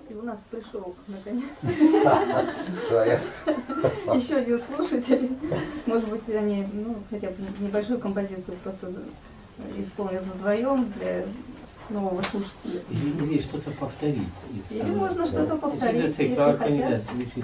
И у нас пришел, наконец, еще один слушатель. Может быть, они, ну, хотя бы небольшую композицию просто исполнят вдвоем для нового слушателя. Или что-то повторить. Или можно что-то повторить, если хотят.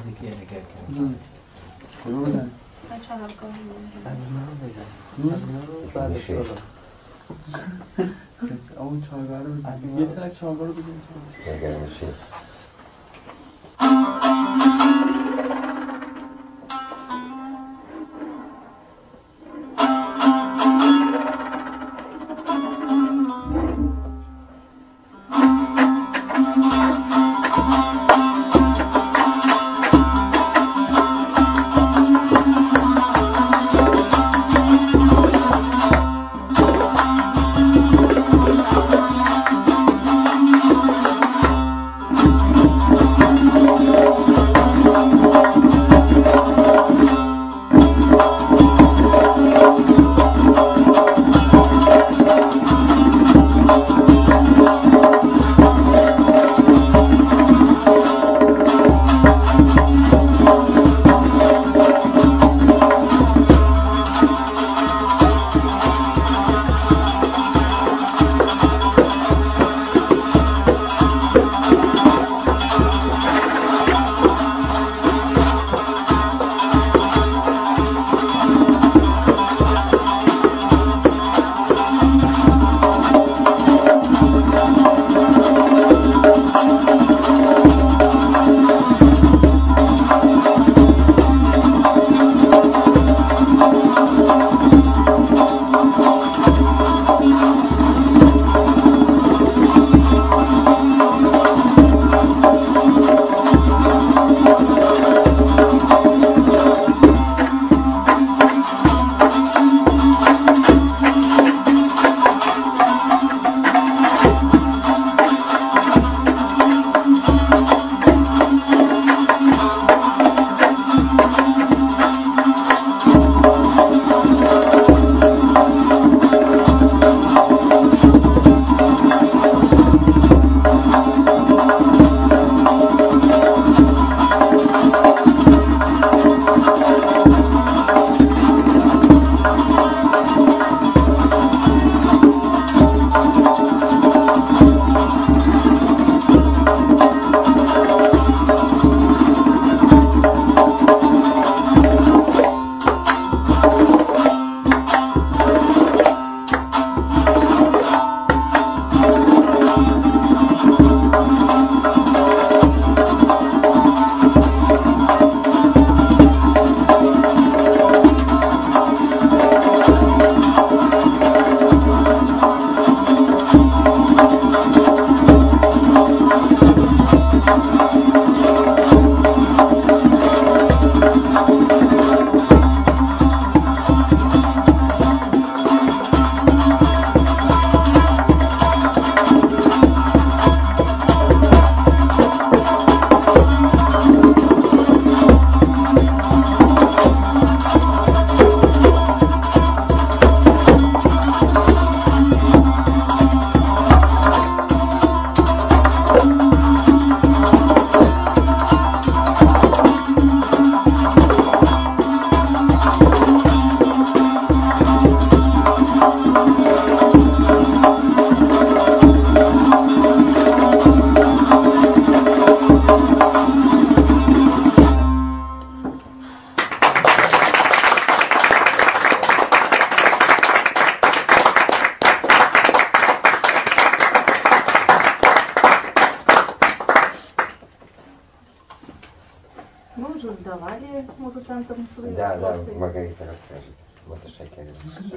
Мы уже задавали музыкантам свои вопросы. Да, Маргарита расскажет. Вот и Шакирина.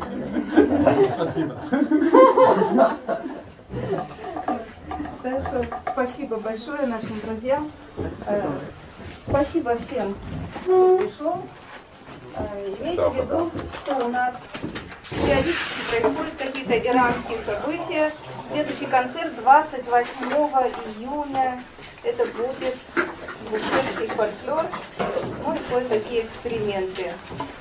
Спасибо. Хорошо, спасибо большое нашим друзьям. Спасибо всем, кто пришел. Имейте в виду, что у нас периодически происходят какие-то иранские события. Следующий концерт 28 июня. Это будет бухарский фольклор, ну и кое-какие эксперименты.